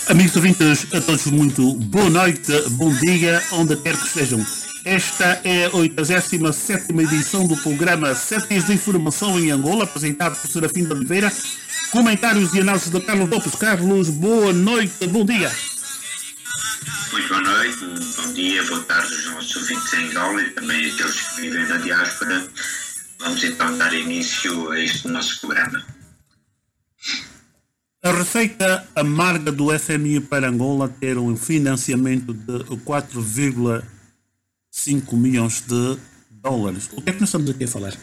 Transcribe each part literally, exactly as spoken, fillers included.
Amigos ouvintes, a todos muito boa noite, bom dia, onde quer que estejam. Esta é a oitagésima sétima edição do programa Sete de Informação em Angola, apresentado por Serafim de Oliveira. Comentários e análises de Carlos Lopes. Carlos, boa noite, bom dia. Muito boa noite, bom dia, boa tarde aos nossos ouvintes em Angola e também aqueles que vivem na diáspora. Vamos então dar início a este nosso programa. A receita amarga do F M I para Angola ter um financiamento de quatro vírgula cinco milhões de dólares. O que é que nós estamos aqui a falar?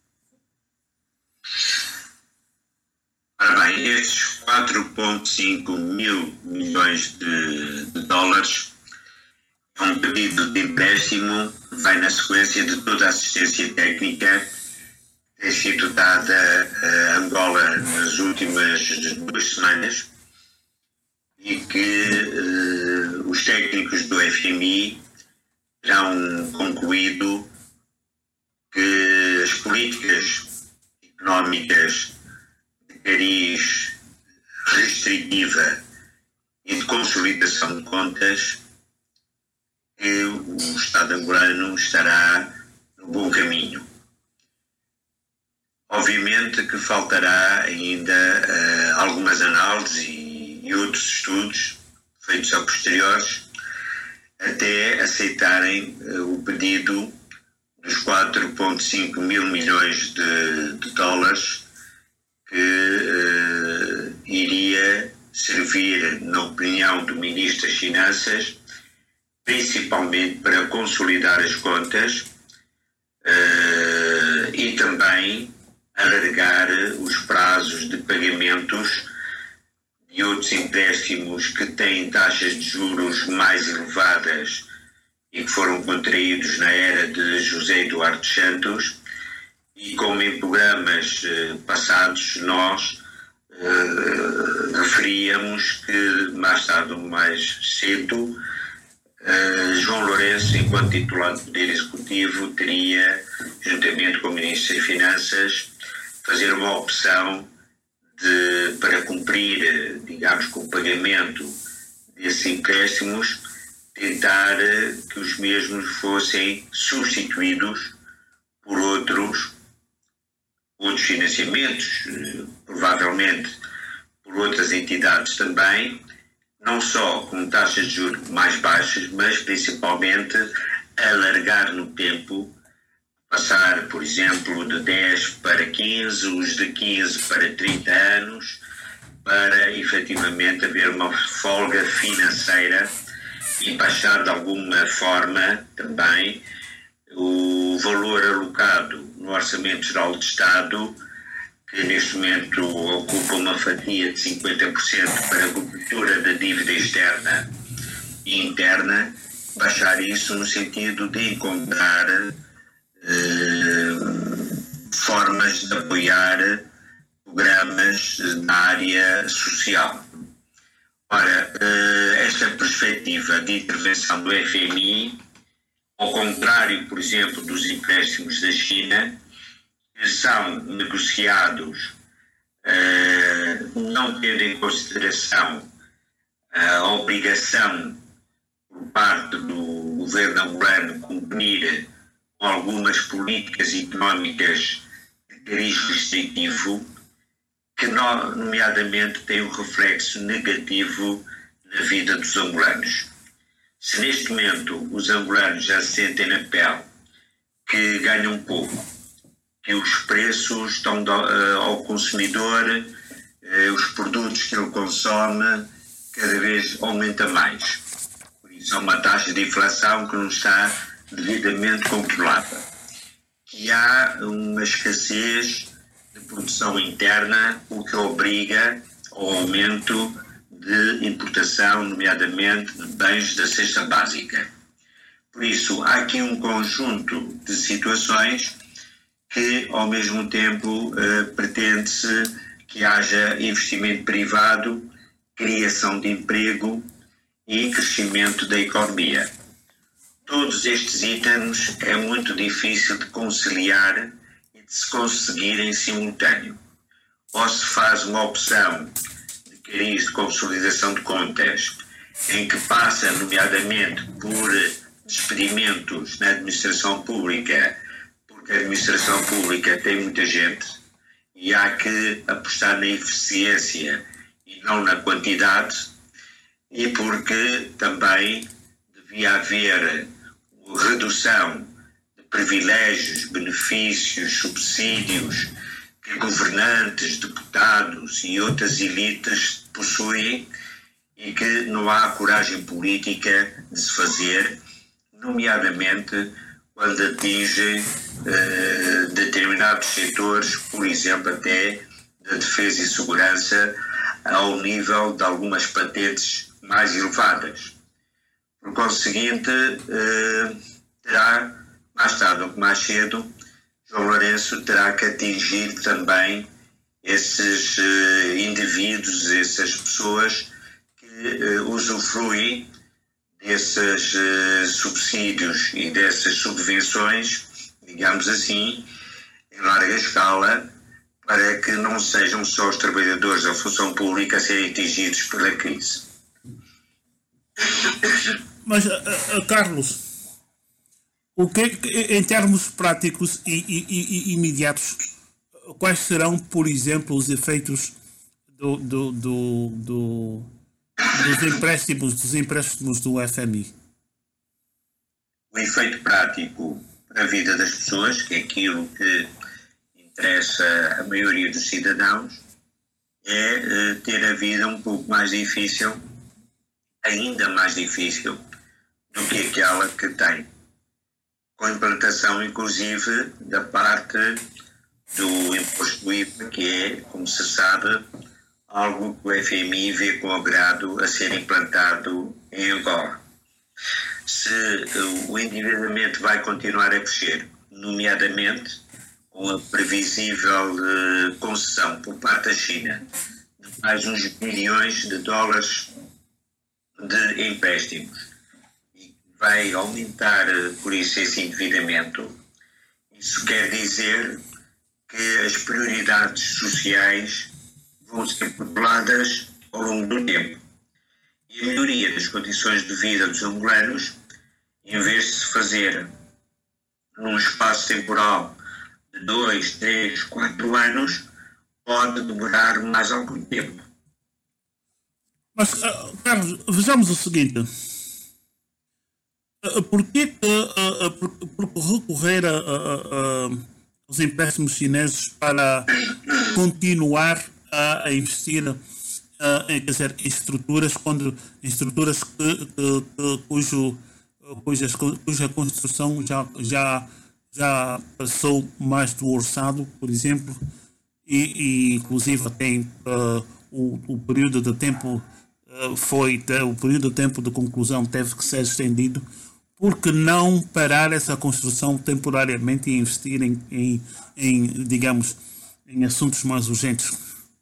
Ora bem, estes quatro vírgula cinco mil milhões de, de dólares é um pedido de empréstimo que vai na sequência de toda a assistência técnica que tem sido dada a Angola nas últimas duas semanas e que eh, os técnicos do F M I terão concluído que as políticas económicas de cariz restritiva e de consolidação de contas, que o Estado angolano estará no bom caminho. Obviamente que faltará ainda uh, algumas análises e, e outros estudos feitos a posteriores até aceitarem uh, o pedido dos quatro vírgula cinco mil milhões de, de dólares que uh, iria servir, na opinião do Ministro das Finanças, principalmente para consolidar as contas uh, e também alargar os prazos de pagamentos de outros empréstimos que têm taxas de juros mais elevadas e que foram contraídos na era de José Eduardo Santos, e como em programas eh, passados nós eh, referíamos que mais tarde ou mais cedo eh, João Lourenço, enquanto titular do Poder Executivo, teria, juntamente com o Ministro das Finanças, fazer uma opção de, para cumprir, digamos, com o pagamento desses empréstimos, tentar que os mesmos fossem substituídos por outros, outros financiamentos, provavelmente por outras entidades também, não só com taxas de juros mais baixas, mas principalmente alargar no tempo, passar, por exemplo, de dez para quinze, os de quinze para trinta anos, para efetivamente haver uma folga financeira e baixar de alguma forma também o valor alocado no Orçamento Geral do Estado, que neste momento ocupa uma fatia de cinquenta por cento para a cobertura da dívida externa e interna, baixar isso no sentido de encontrar Uh, formas de apoiar programas na área social. Ora, uh, esta perspectiva de intervenção do F M I, ao contrário, por exemplo, dos empréstimos da China, que são negociados uh, não tendo em consideração a obrigação por parte do governo angolano cumprir com algumas políticas económicas de cariz restritivo, que nomeadamente têm um reflexo negativo na vida dos angolanos. Se neste momento os angolanos já se sentem na pele que ganham pouco, que os preços estão ao consumidor, os produtos que ele consome cada vez aumenta mais. Por isso há uma taxa de inflação que não está devidamente controlada, que há uma escassez de produção interna, o que obriga ao aumento de importação, nomeadamente de bens da cesta básica. Por isso, há aqui um conjunto de situações que, ao mesmo tempo, eh, pretende-se que haja investimento privado, criação de emprego e crescimento da economia. Todos estes itens é muito difícil de conciliar e de se conseguir em simultâneo. Ou se faz uma opção de mecanismo de consolidação de contas, em que passa, nomeadamente, por despedimentos na administração pública, porque a administração pública tem muita gente e há que apostar na eficiência e não na quantidade, e porque também devia haver redução de privilégios, benefícios, subsídios que governantes, deputados e outras elites possuem e que não há coragem política de se fazer, nomeadamente quando atinge eh, determinados setores, por exemplo, até da defesa e segurança, ao nível de algumas patentes mais elevadas. Por conseguinte, eh, terá, mais tarde ou mais cedo, João Lourenço terá que atingir também esses eh, indivíduos, essas pessoas que eh, usufruem desses eh, subsídios e dessas subvenções, digamos assim, em larga escala, para que não sejam só os trabalhadores da função pública a serem atingidos pela crise. Mas, uh, uh, Carlos, o que, em termos práticos e, e, e imediatos, quais serão, por exemplo, os efeitos do, do, do, do, dos empréstimos, dos empréstimos do F M I? O efeito prático para a vida das pessoas, que é aquilo que interessa a maioria dos cidadãos, é uh, ter a vida um pouco mais difícil, ainda mais difícil do que aquela que tem, com a implantação inclusive da parte do imposto do I V A, que é, como se sabe, algo que o F M I vê com agrado a ser implantado em Angola. Se o endividamento vai continuar a crescer, nomeadamente com a previsível uh, concessão por parte da China de mais uns bilhões de dólares de empréstimos, e vai aumentar por isso esse endividamento, isso quer dizer que as prioridades sociais vão ser populadas ao longo do tempo. E a melhoria das condições de vida dos angolanos, em vez de se fazer num espaço temporal de dois, três, quatro anos, pode demorar mais algum tempo. Mas, uh, Carlos, vejamos o seguinte. Uh, por que uh, uh, por, por recorrer a, a, a, aos empréstimos chineses para continuar a, a investir uh, em, quer dizer, em estruturas, quando, em estruturas que, que, que, cujo, cujas, cuja construção já, já, já passou mais do orçado, por exemplo, e, e inclusive tem uh, o, o período de tempo foi o período de tempo de conclusão teve que ser estendido. Por que não parar essa construção temporariamente e investir em, em, em digamos, em assuntos mais urgentes?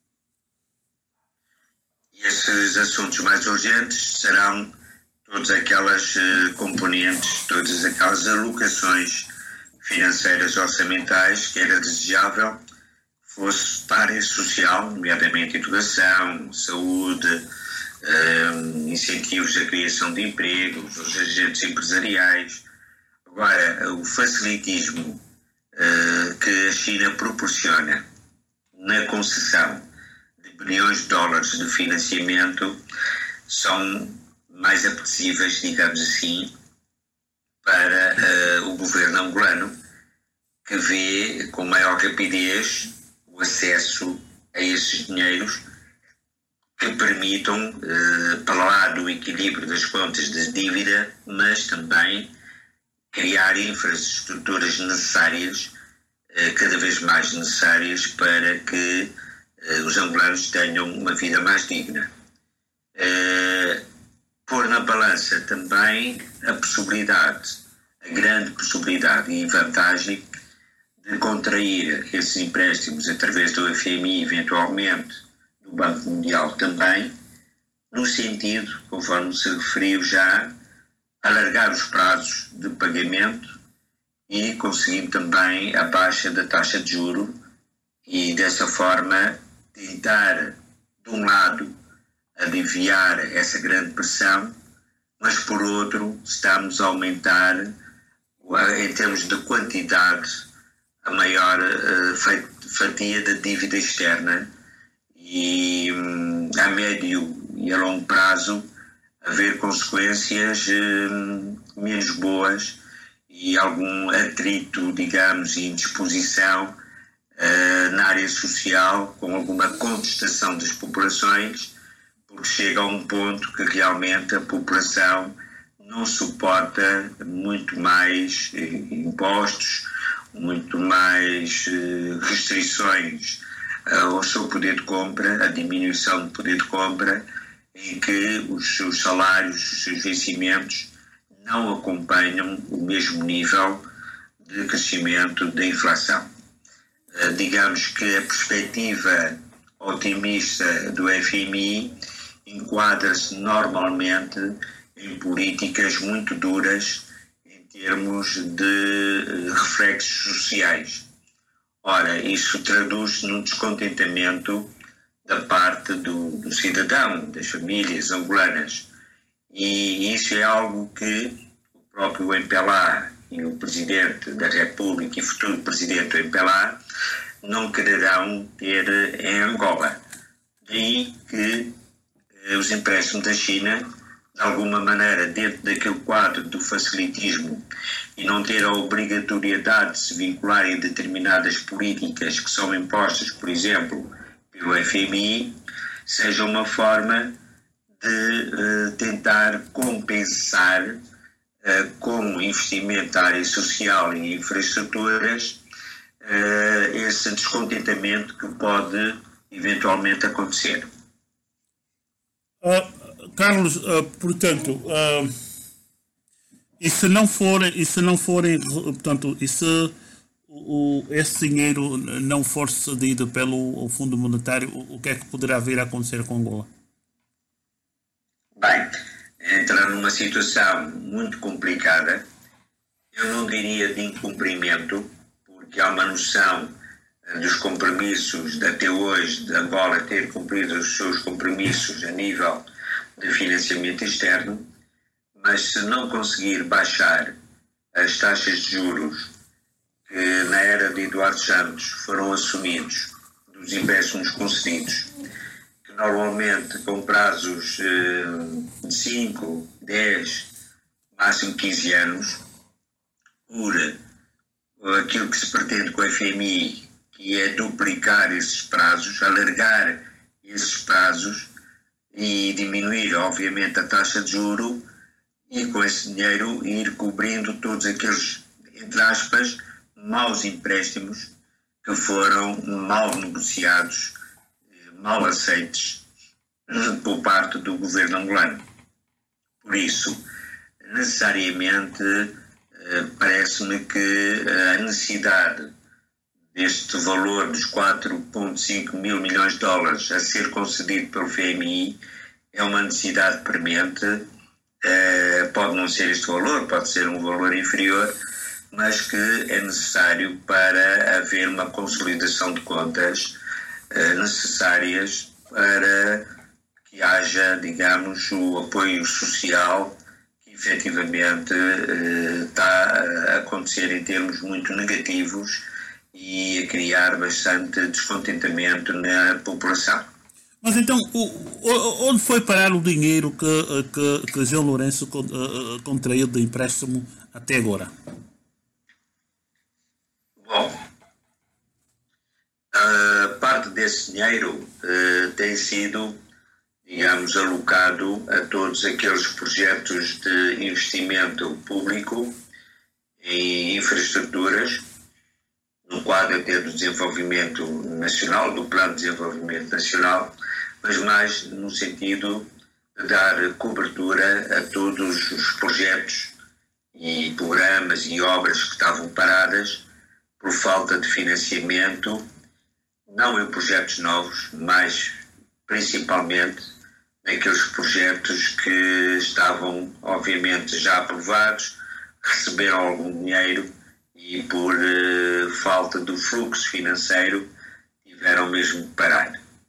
E esses assuntos mais urgentes serão todas aquelas uh, componentes, todas aquelas alocações financeiras orçamentais que era desejável que fosse para a área social, nomeadamente educação, saúde, Uh, incentivos à criação de empregos, os agentes empresariais. Agora, o facilitismo uh, que a China proporciona na concessão de bilhões de dólares de financiamento são mais apetecíveis, digamos assim, para uh, o governo angolano, que vê com maior rapidez o acesso a esses dinheiros que permitam, eh, para lá do equilíbrio das contas de dívida, mas também criar infraestruturas necessárias, eh, cada vez mais necessárias, para que eh, os angolanos tenham uma vida mais digna. Eh, pôr na balança também a possibilidade, a grande possibilidade e vantagem de contrair esses empréstimos através do F M I, eventualmente, do Banco Mundial também, no sentido, conforme se referiu já, alargar os prazos de pagamento e conseguir também a baixa da taxa de juro e, dessa forma, tentar, de um lado, aliviar essa grande pressão, mas por outro estamos a aumentar, em termos de quantidade, a maior uh, fatia da dívida externa e um, a médio e a longo prazo haver consequências uh, menos boas e algum atrito, digamos, e indisposição uh, na área social, com alguma contestação das populações, porque chega a um ponto que realmente a população não suporta muito mais eh, impostos, muito mais eh, restrições eh, ao seu poder de compra, a diminuição do poder de compra, em que os seus salários, os seus vencimentos não acompanham o mesmo nível de crescimento da inflação. Eh, digamos que a perspectiva otimista do F M I enquadra-se normalmente em políticas muito duras em termos de reflexos sociais. Ora, isso traduz-se num descontentamento da parte do, do cidadão, das famílias angolanas. E isso é algo que o próprio M P L A e o Presidente da República e futuro Presidente do M P L A não quererão ter em Angola. Daí que eh, os empréstimos da China, de alguma maneira, dentro daquele quadro do facilitismo e não ter a obrigatoriedade de se vincularem a determinadas políticas que são impostas, por exemplo, pelo F M I, seja uma forma de uh, tentar compensar uh, com investimento na área social e infraestruturas uh, esse descontentamento que pode eventualmente acontecer. Uh, Carlos, uh, portanto, uh, e se não forem, e se não forem, portanto, e se o, esse dinheiro não for cedido pelo Fundo Monetário, o, o que é que poderá vir a acontecer com Angola? Bem, entra numa situação muito complicada, eu não diria de incumprimento, porque há uma noção dos compromissos de até hoje de Angola ter cumprido os seus compromissos a nível de financiamento externo, mas se não conseguir baixar as taxas de juros que na era de Eduardo Santos foram assumidos dos empréstimos concedidos, que normalmente com prazos eh, de cinco, dez, máximo quinze anos, por aquilo que se pretende com o F M I, que é duplicar esses prazos, alargar esses prazos e diminuir, obviamente, a taxa de juro e com esse dinheiro ir cobrindo todos aqueles, entre aspas, maus empréstimos que foram mal negociados, mal aceitos por parte do governo angolano. Por isso, necessariamente, parece-me que a necessidade deste valor dos quatro vírgula cinco mil milhões de dólares a ser concedido pelo F M I é uma necessidade premente. Uh, pode não ser este valor, pode ser um valor inferior, mas que é necessário para haver uma consolidação de contas uh, necessárias para que haja, digamos, o apoio social que efetivamente uh, está a acontecer em termos muito negativos e a criar bastante descontentamento na população. Mas então, o, onde foi parar o dinheiro que, que, que João Lourenço contraiu de empréstimo até agora? Bom, a parte desse dinheiro uh, tem sido, digamos, alocado a todos aqueles projetos de investimento público em infraestruturas, no quadro até do desenvolvimento nacional, do Plano de Desenvolvimento Nacional, mas mais no sentido de dar cobertura a todos os projetos e programas e obras que estavam paradas por falta de financiamento, não em projetos novos, mas principalmente naqueles projetos que estavam, obviamente, já aprovados, receberam algum dinheiro e por uh, falta do fluxo financeiro tiveram mesmo que parar.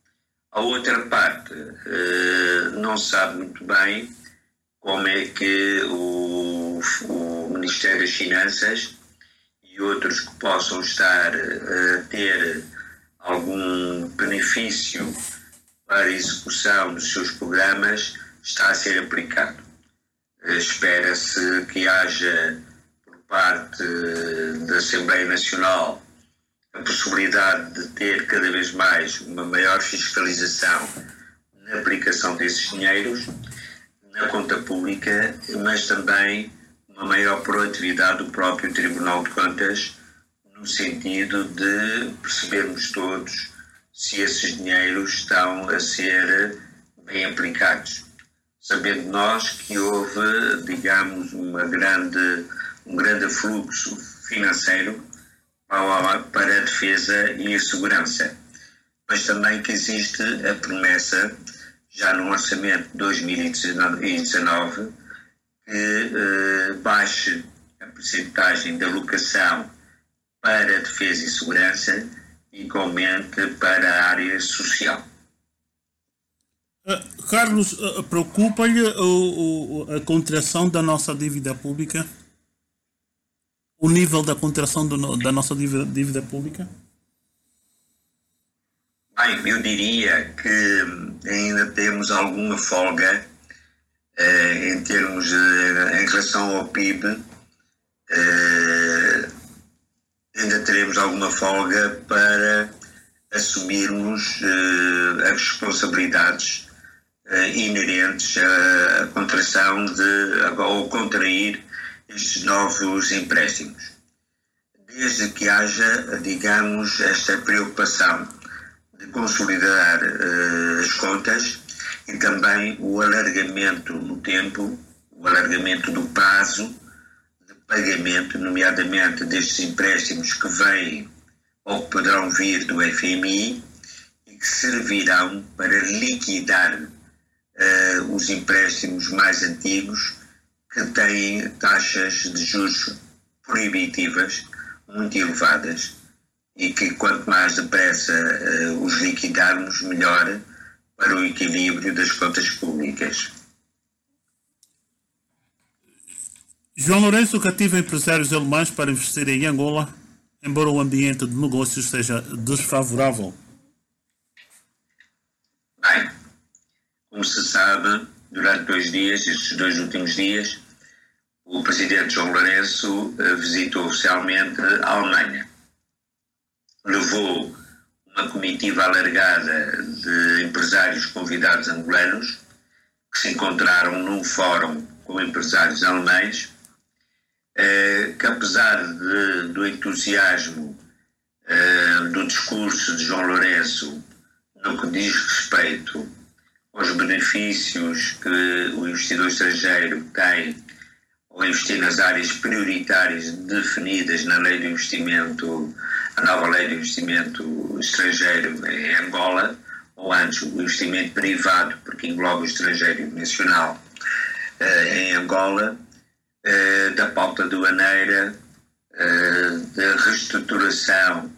A outra parte uh, não sabe muito bem como é que o, o Ministério das Finanças e outros que possam estar a ter algum benefício para a execução dos seus programas está a ser aplicado. Espera-se que haja, por parte da Assembleia Nacional, a possibilidade de ter cada vez mais uma maior fiscalização na aplicação desses dinheiros, na conta pública, mas também uma maior proatividade do próprio Tribunal de Contas, no sentido de percebermos todos se esses dinheiros estão a ser bem aplicados. Sabendo nós que houve, digamos, uma grande, um grande fluxo financeiro para a defesa e a segurança, mas também que existe a promessa, já no orçamento de dois mil e dezanove, que eh, baixe a percentagem de alocação para a defesa e segurança e que aumente para a área social. Uh, Carlos, uh, preocupa-lhe uh, uh, a contração da nossa dívida pública? O nível da contração do, da nossa dívida, dívida pública? Bem, eu diria que ainda temos alguma folga uh, em termos, uh, em relação ao P I B, uh, ainda teremos alguma folga para assumirmos uh, as responsabilidades uh, inerentes à contração de, ou contrair estes novos empréstimos. Desde que haja, digamos, esta preocupação de consolidar uh, as contas e também o alargamento no tempo, o alargamento do prazo de pagamento, nomeadamente destes empréstimos que vêm ou que poderão vir do F M I e que servirão para liquidar uh, os empréstimos mais antigos que têm taxas de juros proibitivas muito elevadas e que quanto mais depressa uh, os liquidarmos, melhor para o equilíbrio das contas públicas. João Lourenço cativa empresários alemães para investir em Angola, embora o ambiente de negócios seja desfavorável. Bem, como se sabe, durante dois dias, estes dois últimos dias, o presidente João Lourenço visitou oficialmente a Alemanha. Levou uma comitiva alargada de empresários convidados angolanos que se encontraram num fórum com empresários alemães, que apesar de, do entusiasmo do discurso de João Lourenço no que diz respeito aos benefícios que o investidor estrangeiro tem ao investir nas áreas prioritárias definidas na lei de investimento, a nova lei de investimento estrangeiro em Angola, ou antes o investimento privado, porque engloba o estrangeiro e o nacional, em Angola, da pauta aduaneira, da reestruturação,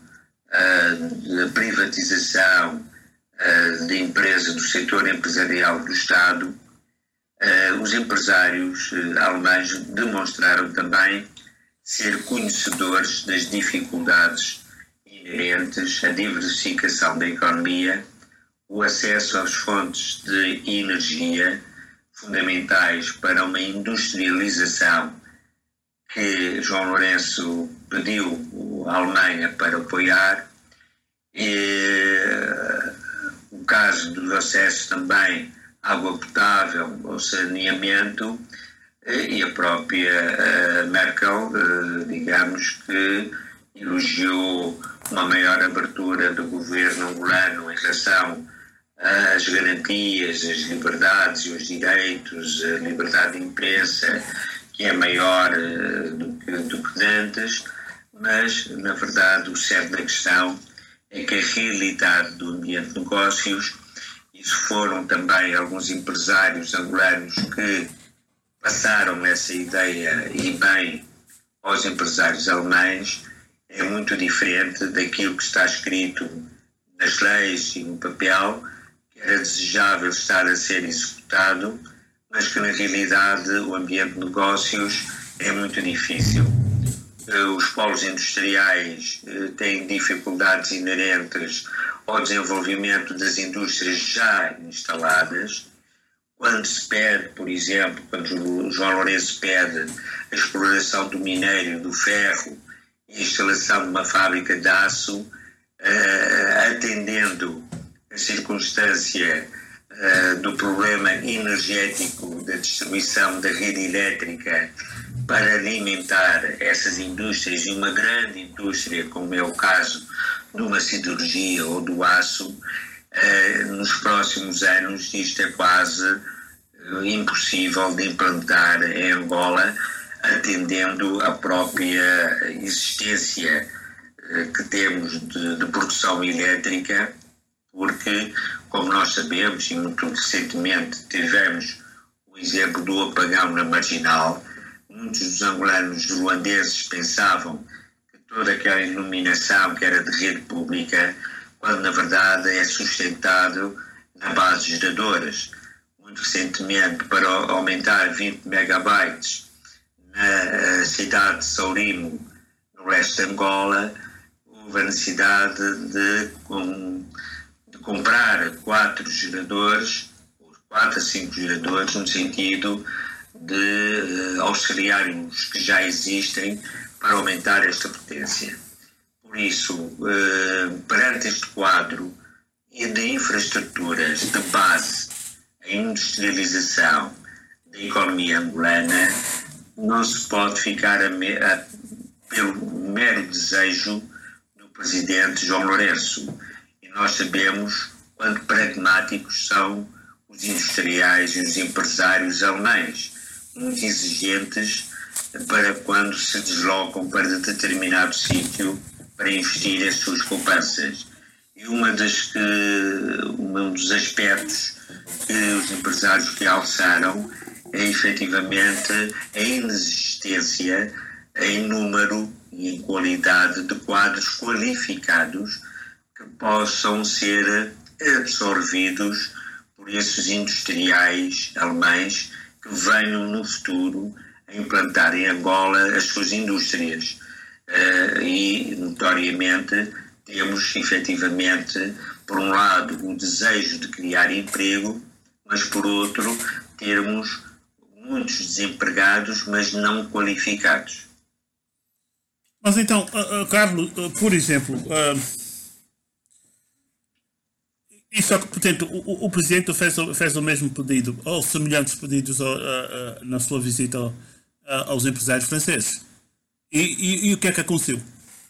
da privatização de empresas do setor empresarial do Estado, os empresários alemães demonstraram também ser conhecedores das dificuldades inerentes à diversificação da economia, o acesso às fontes de energia fundamentais para uma industrialização que João Lourenço pediu à Alemanha para apoiar, e o caso do acesso também à água potável, ao saneamento, e a própria Merkel, digamos que elogiou uma maior abertura do governo angolano em relação às garantias, às liberdades e os direitos, a liberdade de imprensa, que é maior do que, do que antes, mas, na verdade, o cerne da questão é que a realidade do ambiente de negócios, isso foram também alguns empresários angolanos que passaram essa ideia e bem aos empresários alemães, é muito diferente daquilo que está escrito nas leis e no papel, era desejável estar a ser executado, mas que na realidade o ambiente de negócios é muito difícil. Os polos industriais têm dificuldades inerentes ao desenvolvimento das indústrias já instaladas. Quando se pede, por exemplo, quando o João Lourenço pede a exploração do minério, do ferro e a instalação de uma fábrica de aço, uh, atendendo a circunstância uh, do problema energético da distribuição da rede elétrica para alimentar essas indústrias, e uma grande indústria, como é o caso de uma siderurgia ou do aço, eh, nos próximos anos isto é quase eh, impossível de implantar em Angola, atendendo à própria existência eh, que temos de, de produção elétrica, porque, como nós sabemos, e muito recentemente tivemos o exemplo do apagão na Marginal, muitos dos angolanos ruandeses pensavam que toda aquela iluminação que era de rede pública, quando na verdade é sustentado na base de geradoras. Muito recentemente, para aumentar vinte megabytes na cidade de São Limo, no leste de Angola, houve a necessidade de, de comprar quatro geradores, quatro a cinco geradores, no sentido de uh, auxiliar os que já existem para aumentar esta potência. Por isso, uh, perante este quadro de infraestruturas de base, a industrialização da economia angolana não se pode ficar a me, a, pelo mero desejo do presidente João Lourenço. E nós sabemos quanto pragmáticos são os industriais e os empresários alemães, muito exigentes para quando se deslocam para determinado sítio para investir as suas poupanças. E uma das que, um dos aspectos que os empresários realçaram é efetivamente a inexistência em número e em qualidade de quadros qualificados que possam ser absorvidos por esses industriais alemães que venham no futuro a implantar em Angola as suas indústrias. Uh, e, notoriamente, temos efetivamente, por um lado, o desejo de criar emprego, mas por outro, termos muitos desempregados, mas não qualificados. Mas então, uh, uh, Carlos, uh, por exemplo, uh, isso, portanto, o, o Presidente fez, fez o mesmo pedido, ou semelhantes pedidos uh, uh, na sua visita uh, aos empresários franceses. E, e, e o que é que aconteceu?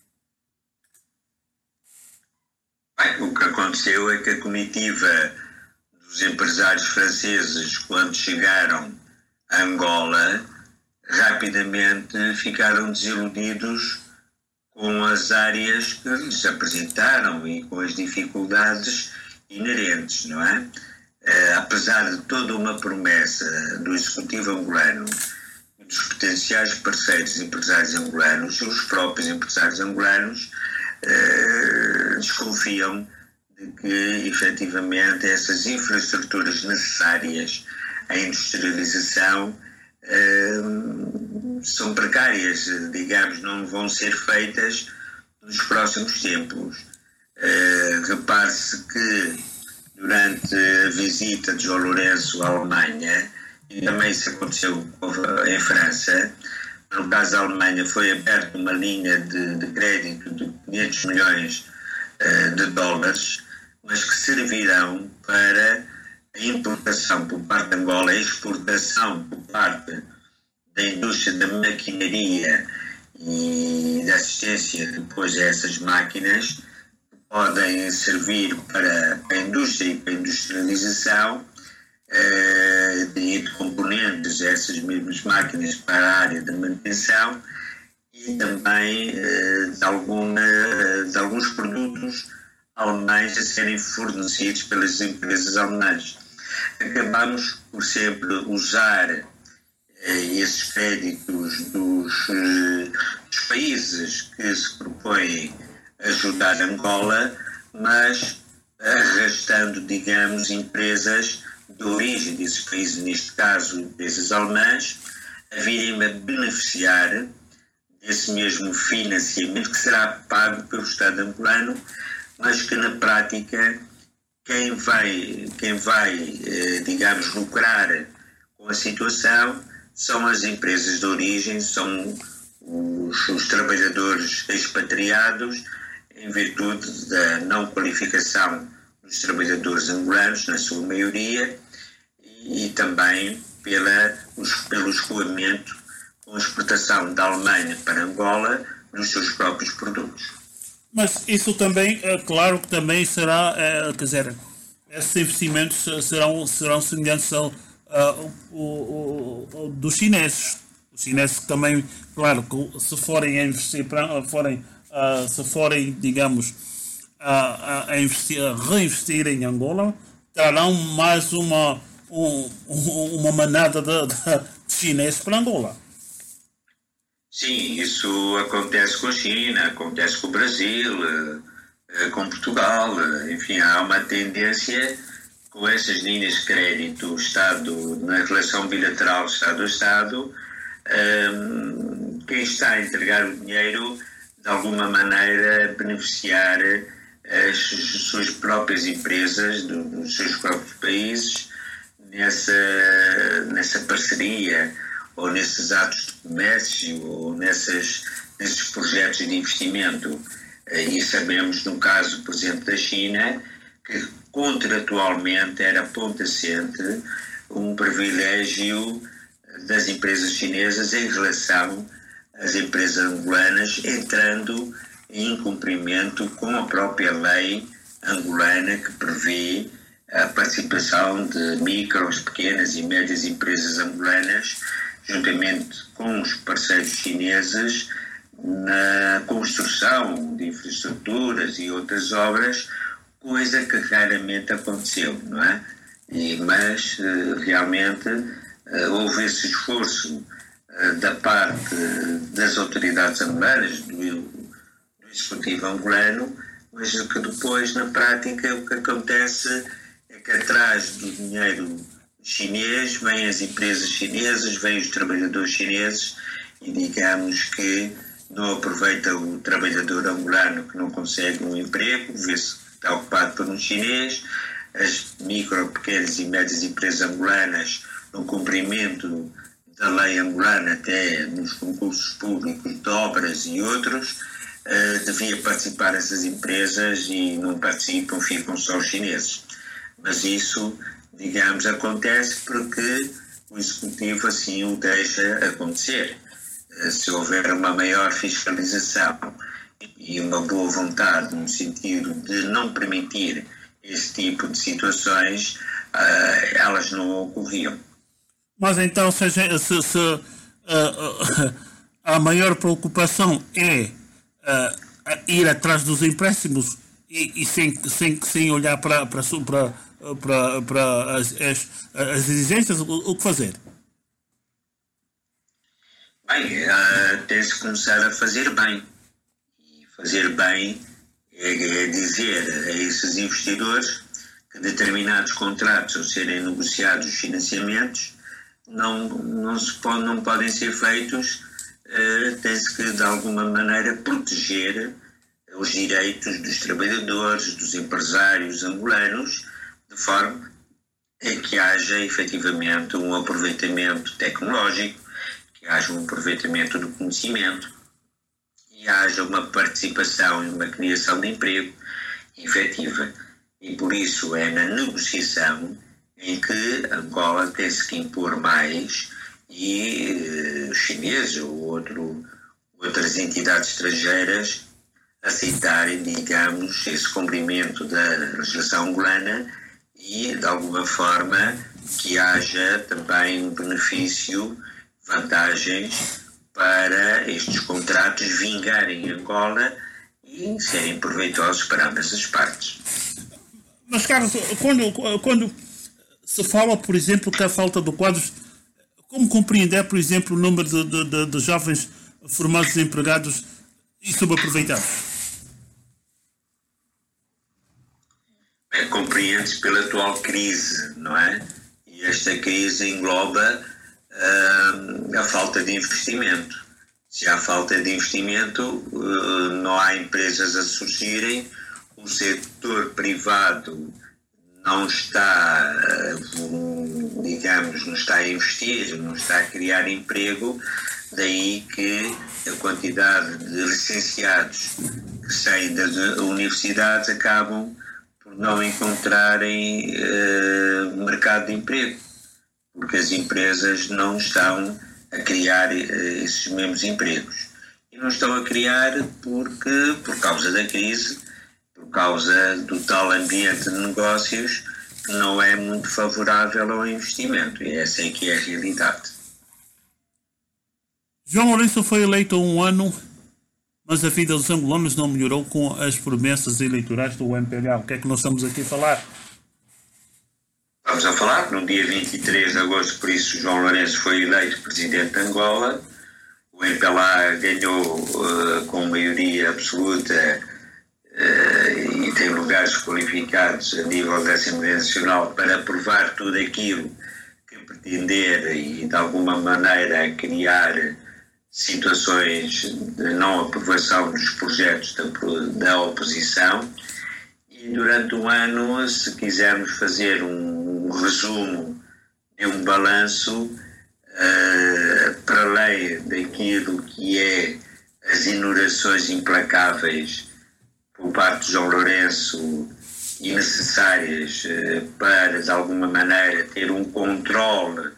Bem, o que aconteceu é que a comitiva dos empresários franceses, quando chegaram a Angola, rapidamente ficaram desiludidos com as áreas que lhes apresentaram e com as dificuldades inerentes, não é? Uh, apesar de toda uma promessa do Executivo angolano e dos potenciais parceiros empresários angolanos, os próprios empresários angolanos uh, desconfiam de que, efetivamente, essas infraestruturas necessárias à industrialização uh, são precárias, digamos, não vão ser feitas nos próximos tempos. Uh, repare-se que durante a visita de João Lourenço à Alemanha, e também isso aconteceu em França, no caso da Alemanha foi aberta uma linha de, de crédito de quinhentos milhões uh, de dólares, mas que servirão para a importação por parte de Angola, a exportação por parte da indústria da maquinaria e da assistência depois a essas máquinas, podem servir para a indústria e para a industrialização uh, de componentes dessas mesmas máquinas para a área da manutenção e também uh, de, alguma, de alguns produtos alemães a serem fornecidos pelas empresas alemãs. Acabamos por sempre usar uh, esses créditos dos, uh, dos países que se propõem ajudar Angola, mas arrastando, digamos, empresas de origem desses países, neste caso empresas alemãs, a virem a beneficiar desse mesmo financiamento que será pago pelo Estado angolano, mas que na prática quem vai, quem vai digamos, lucrar com a situação são as empresas de origem, são os, os trabalhadores expatriados, em virtude da não qualificação dos trabalhadores angolanos, na sua maioria, e, e também pela, os, pelo escoamento com a exportação da Alemanha para Angola dos seus próprios produtos. Mas isso também, é claro que também será, é, quer dizer, esses investimentos serão, serão semelhantes ao, ao, ao, ao dos chineses. Os chineses também, claro, que se forem a investir, forem, uh, se forem, digamos, a, a, investir, a reinvestir em Angola, trarão mais uma, um, uma manada de, de chineses para Angola. Sim, isso acontece com a China, acontece com o Brasil, com Portugal, enfim, há uma tendência com essas linhas de crédito, Estado, na relação bilateral Estado a Estado, um, quem está a entregar o dinheiro, de alguma maneira, beneficiar as suas próprias empresas, dos seus próprios países, nessa, nessa parceria, ou nesses atos de comércio, ou nessas, nesses projetos de investimento. E sabemos, no caso, por exemplo, da China, que contratualmente era ponto assente um privilégio das empresas chinesas em relação às empresas angolanas, entrando em cumprimento com a própria lei angolana que prevê a participação de micros, pequenas e médias empresas angolanas, juntamente com os parceiros chineses, na construção de infraestruturas e outras obras, coisa que raramente aconteceu, não é? E, mas, realmente, houve esse esforço da parte das autoridades angolanas, do, do executivo angolano, mas que depois, na prática, o que acontece é que atrás do dinheiro chinês vêm as empresas chinesas, vêm os trabalhadores chineses e digamos que não aproveita o trabalhador angolano que não consegue um emprego, vê-se que está ocupado por um chinês, as micro, pequenas e médias empresas angolanas, no cumprimento da lei angolana, até nos concursos públicos de obras e outros, uh, devia participar essas empresas e não participam, ficam só os chineses. Mas isso, digamos, acontece porque o Executivo assim o deixa acontecer. Se houver uma maior fiscalização e uma boa vontade no sentido de não permitir esse tipo de situações, elas não ocorriam. Mas então, se, se, se uh, uh, a maior preocupação é uh, ir atrás dos empréstimos e, e sem, sem, sem olhar para, para, para, para, para as, as, as exigências, o, o que fazer? Bem, uh, tem-se começar a fazer bem. E fazer bem é, é dizer a esses investidores que determinados contratos, ao serem negociados os financiamentos, não, não, se pode, não podem ser feitos, uh, tem-se que, de alguma maneira, proteger os direitos dos trabalhadores, dos empresários angolanos, de forma a que haja, efetivamente, um aproveitamento tecnológico, que haja um aproveitamento do conhecimento e haja uma participação e uma criação de emprego efetiva. E por isso é na negociação em que Angola tem-se que impor mais e os chineses ou outro, outras entidades estrangeiras aceitarem, digamos, esse cumprimento da legislação angolana e, de alguma forma, que haja também um benefício, vantagens para estes contratos vingarem em Angola e serem proveitosos para ambas as partes. Mas, Carlos, quando, quando se fala, por exemplo, que a falta de quadros, como compreender, por exemplo, o número de, de, de, de jovens formados empregados e subaproveitados? compreende-se pela atual crise, não é? E esta crise engloba uh, a falta de investimento. Se há falta de investimento, uh, não há empresas a surgirem, o setor privado não está, uh, digamos, não está a investir, não está a criar emprego, daí que a quantidade de licenciados que saem das universidades acabam por não encontrarem uh, mercado de emprego, porque as empresas não estão a criar uh, esses mesmos empregos. E não estão a criar porque, por causa da crise, por causa do tal ambiente de negócios que não é muito favorável ao investimento. E essa é que é a realidade. João Lourenço foi eleito há um ano, mas a vida dos angolanos não melhorou com as promessas eleitorais do M P L A. O que é que nós estamos aqui a falar? Estamos a falar que no dia vinte e três de agosto, por isso, João Lourenço foi eleito presidente de Angola. O M P L A ganhou uh, com maioria absoluta uh, e tem lugares qualificados a nível da Assembleia Nacional para aprovar tudo aquilo que pretender e, de alguma maneira, criar situações de não aprovação dos projetos da, da oposição. E durante um ano, se quisermos fazer um, um resumo e um balanço, uh, para além daquilo que é as inaugurações implacáveis por parte de João Lourenço e necessárias uh, para, de alguma maneira, ter um controle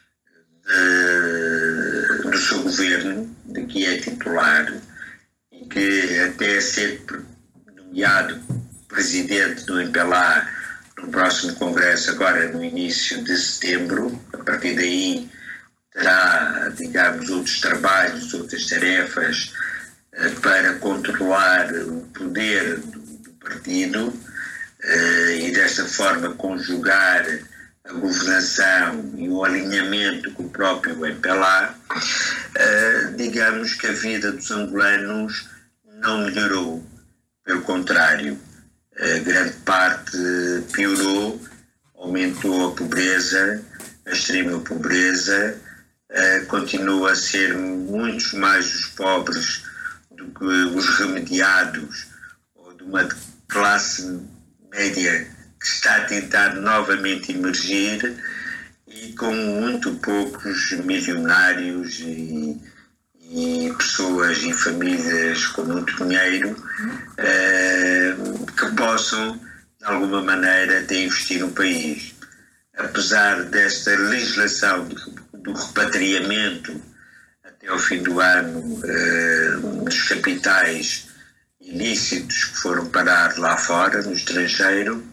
de, do seu governo, de que é titular, e que até ser nomeado presidente do M P L A no próximo congresso, agora no início de setembro. A partir daí terá, digamos, outros trabalhos, outras tarefas uh, para controlar o poder do, do partido uh, e desta forma conjugar a governação e o alinhamento com o próprio M P L A. Uh, digamos que a vida dos angolanos não melhorou, pelo contrário, a grande parte piorou, aumentou a pobreza, a extrema pobreza, uh, continua a ser muitos mais os pobres do que os remediados, ou de uma classe média que está a tentar novamente emergir, e com muito poucos milionários e, e pessoas e famílias com muito dinheiro uh, que possam, de alguma maneira, de investir no país. Apesar desta legislação do, do repatriamento até ao fim do ano uh, dos capitais ilícitos que foram parar lá fora, no estrangeiro,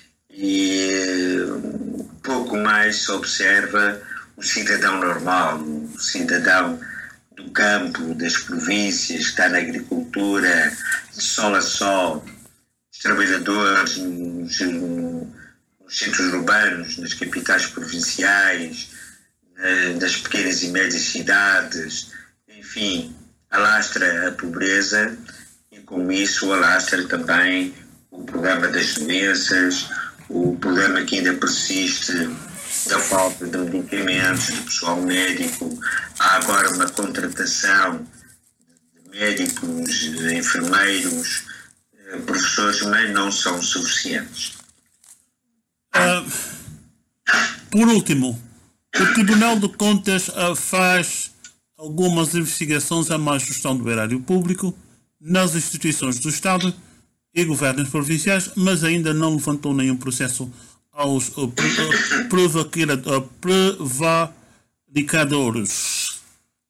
e pouco mais se observa o cidadão normal, o cidadão do campo, das províncias, que está na agricultura, de sol a sol, os trabalhadores nos, nos centros urbanos, nas capitais provinciais, nas pequenas e médias cidades, enfim, alastra a pobreza e com isso alastra também o problema das doenças, o problema que ainda persiste da falta de medicamentos, de pessoal médico. Há agora uma contratação de médicos, de enfermeiros, professores, mas não são suficientes. Uh, por último, o Tribunal de Contas uh, faz algumas investigações à má gestão do erário público nas instituições do Estado e governos provinciais, mas ainda não levantou nenhum processo aos uh, prevaricadores.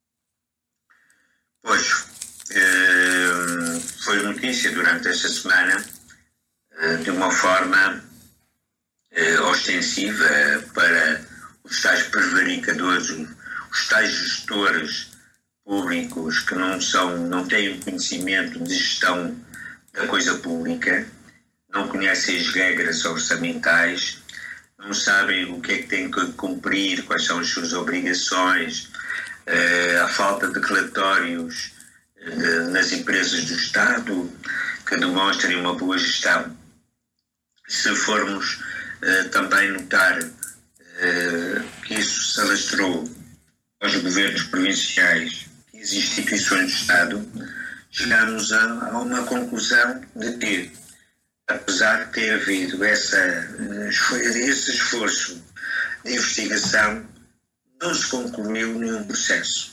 Pois, eh, foi notícia durante esta semana, eh, de uma forma eh, ostensiva para os tais prevaricadores, os tais gestores públicos que não, são, não têm conhecimento de gestão da coisa pública, não conhecem as regras orçamentais, não sabem o que é que têm que cumprir, quais são as suas obrigações, eh, a falta de relatórios eh, nas empresas do Estado que demonstrem uma boa gestão Se formos uh, também notar uh, que isso se alastrou aos governos provinciais e às instituições do Estado, chegamos a, a uma conclusão de que, apesar de ter havido essa, esse esforço de investigação, não se concluiu nenhum processo.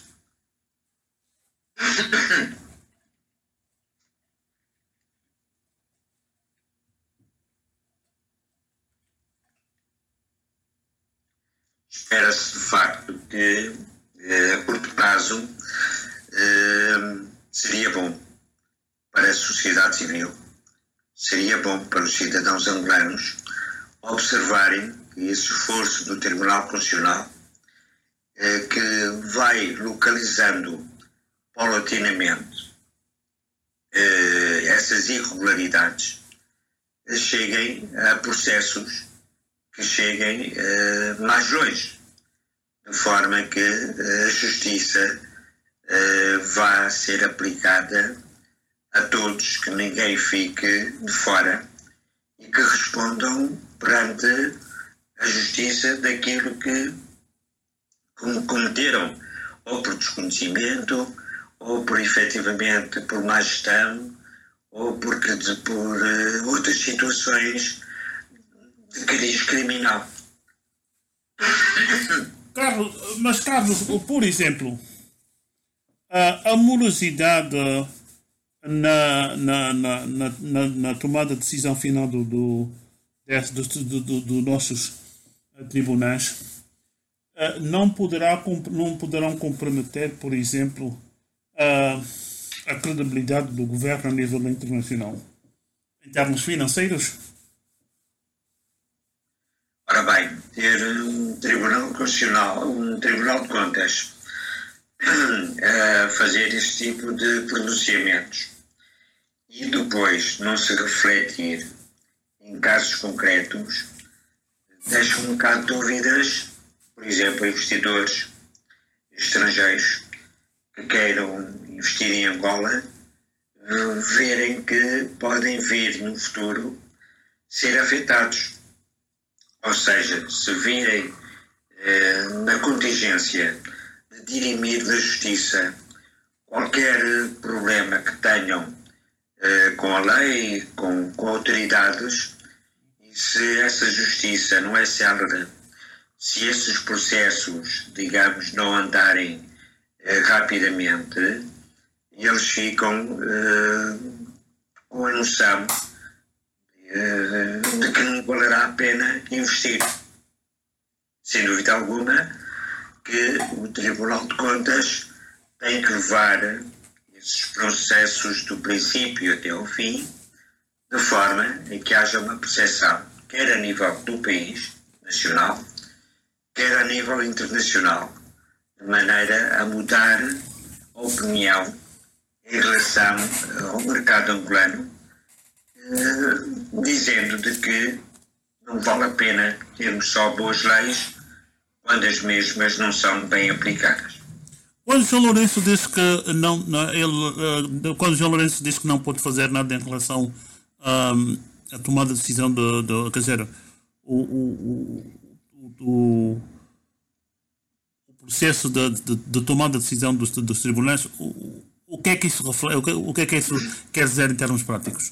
Espera-se, de facto, que a curto prazo seria bom para a sociedade civil, seria bom para os cidadãos angolanos observarem que esse esforço do Tribunal Constitucional, que vai localizando paulatinamente essas irregularidades, cheguem a processos que cheguem mais longe, de forma que a justiça vá ser aplicada a todos, que ninguém fique de fora e que respondam perante a justiça daquilo que cometeram, ou por desconhecimento, ou por efetivamente por má gestão, ou porque, por uh, outras situações de cariz criminal. Carlos, mas Carlos, por exemplo, a, a morosidade na, na, na, na, na, na tomada de decisão final do, do, dos do, do, do nossos tribunais não, poderá, não poderão comprometer, por exemplo, a, a credibilidade do governo a nível internacional, em termos financeiros? Ora bem, ter um Tribunal Constitucional, um Tribunal de Contas, a fazer este tipo de pronunciamentos e depois não se refletir em casos concretos, deixa um bocado de dúvidas, por exemplo, investidores estrangeiros que queiram investir em Angola, verem que podem vir no futuro ser afetados. Ou seja, se virem eh, na contingência de dirimir da justiça qualquer problema que tenham eh, com a lei, com, com autoridades, e se essa justiça não é célere, se esses processos, digamos, não andarem eh, rapidamente, eles ficam eh, com a noção de que não valerá a pena investir. Sem dúvida alguma que o Tribunal de Contas tem que levar esses processos do princípio até ao fim, de forma em que haja uma percepção, quer a nível do país nacional, quer a nível internacional, de maneira a mudar a opinião em relação ao mercado angolano, dizendo de que não vale a pena termos só boas leis quando as mesmas não são bem aplicadas. Quando João Lourenço disse que não, não ele, quando João Lourenço disse que não pode fazer nada em relação um, à tomada de decisão do, do quer dizer, o, o, o, o processo de, de, de tomada de decisão dos, dos tribunais, o, o que é que isso reflete, o que, o que é que isso quer dizer em termos práticos?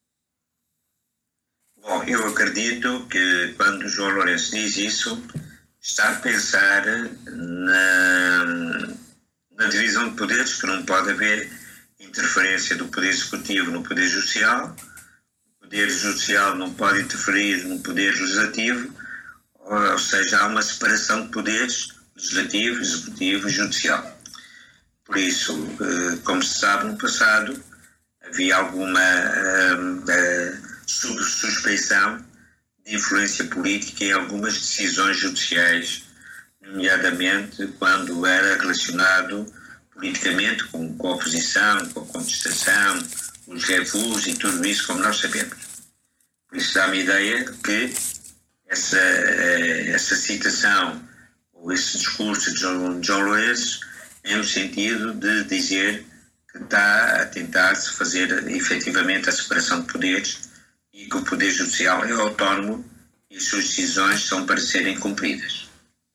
Bom, eu acredito que quando o João Lourenço diz isso, está a pensar na, na divisão de poderes, que não pode haver interferência do Poder Executivo no Poder Judicial, o Poder Judicial não pode interferir no Poder Legislativo, ou seja, há uma separação de poderes, Legislativo, Executivo e Judicial. Por isso, como se sabe, no passado havia alguma uh, uh, suspeição de influência política em algumas decisões judiciais, nomeadamente quando era relacionado politicamente com, com a oposição, com a contestação, os revus e tudo isso, como nós sabemos. Por isso dá-me a ideia que essa, essa citação ou esse discurso de João, João Lourenço é no sentido de dizer que está a tentar-se fazer efetivamente a separação de poderes e que o Poder Judicial é autónomo e as suas decisões são para serem cumpridas.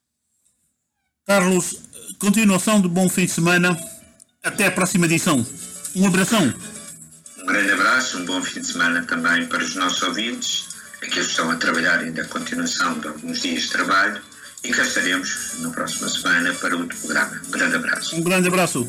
Carlos, continuação de bom fim de semana. Até a próxima edição. Um abração. Um grande abraço, um bom fim de semana também para os nossos ouvintes, aqueles que estão a trabalhar ainda a continuação de alguns dias de trabalho, e cá estaremos na próxima semana para outro programa. Um grande abraço. Um grande abraço.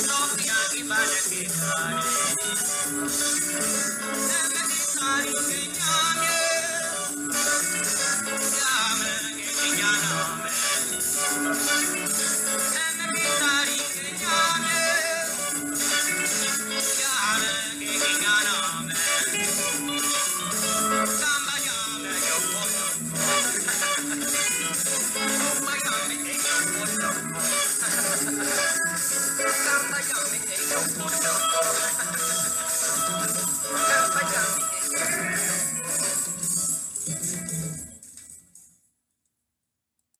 Everybody